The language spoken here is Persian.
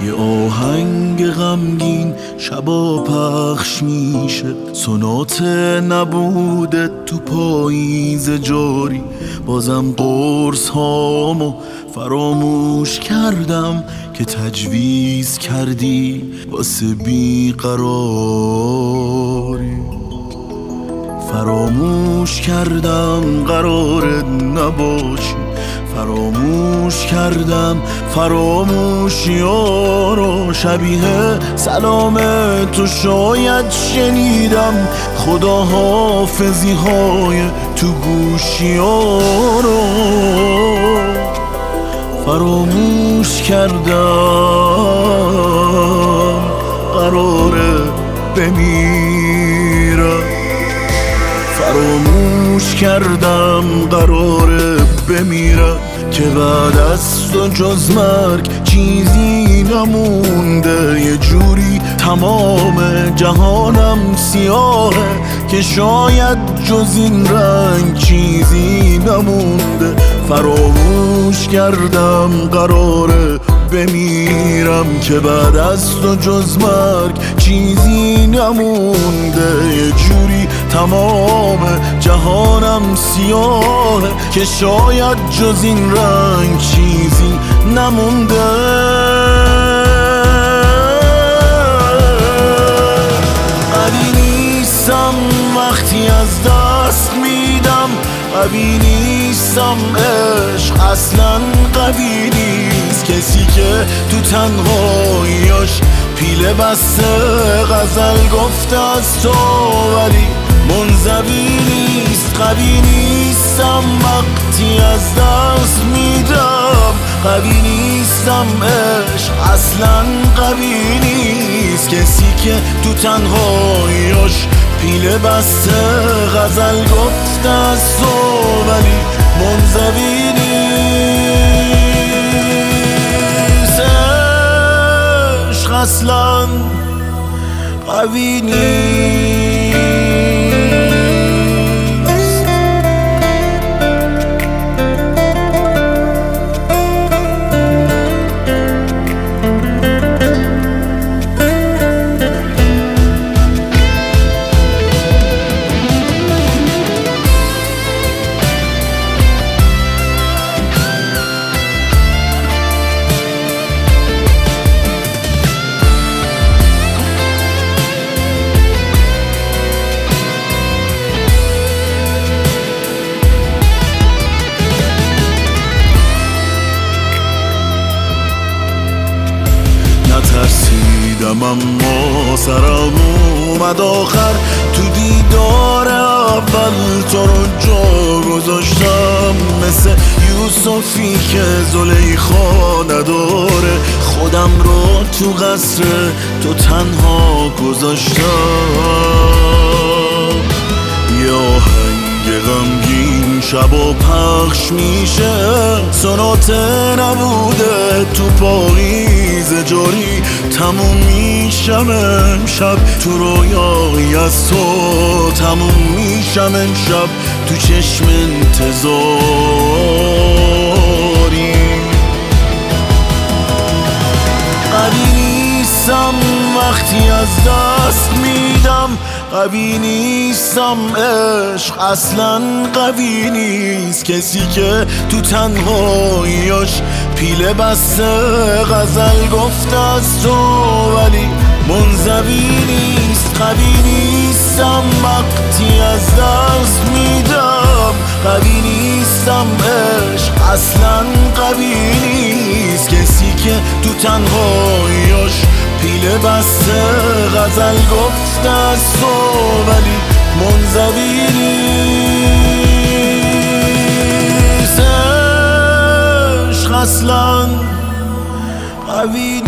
یه آهنگ غمگین شبا پخش میشه، سونات نبوده تو پاییز جاری. بازم قرص هامو فراموش کردم که تجویز کردی واسه بیقراری. فراموش کردم قرار نباشی، فراموش کردم فراموشی‌ها رو. شبیه سلام تو شاید شنیدم خداحافظی های تو گوشی‌ها رو. فراموش کردم قراره بمیرم، فراموش کردم قراره بمیرم که بعد از تو جز مرگ چیزی نمونده. یه جوری تمام جهانم سیاهه که شاید جز این رنگ چیزی نمونده. فراموش کردم قراره بمیرم که بعد از تو جز مرگ چیزی نمونده. یه جوری تمام جهانم سیاهه که شاید جز این رنگ چیزی نمونده. قوی نیستم وقتی از دست میدم، قوی نیستم عشق اصلا قوی نیست. کسی که تو تنهاییاش پیله بسته غزل گفته از تو ولی منزوی نیست. قوی نیستم وقتی از دست میدم، قوی نیستم عشق اصلا قوی نیست. کسی که تو تنهاییاش پیله بسته غزل گفته از تو ولی منزوی نیست. عشق اصلا قوی نیست. ترسیدم اما سرم اومد آخر، تو دیدار اول تو رو جا گذاشتم. مثل یوسفی که زلیخا نداره، خودم رو تو قصر تو تنها گذاشتم. یه آهنگ غمگین شبا پخش میشه، سونات نبوده تو پاییز جاری. تموم میشم امشب تو رویایی از تو، تموم میشم امشب تو چشم انتظاری. قوی نیستم وقتی از دست میدم، قوی نیستم عشق اصلا قوی نیست. کسی که تو تنهاییاش پیله بسته غزل گفته از تو ولی منزوی نیست. قوی نیستم وقتی از دست میدم، قوی نیستم عشق اصلا قوی نیست. کسی که تو تنهاییاش پیله بسته غزل گفته از تو ولی منزوی نیست. عشق اصلا قوی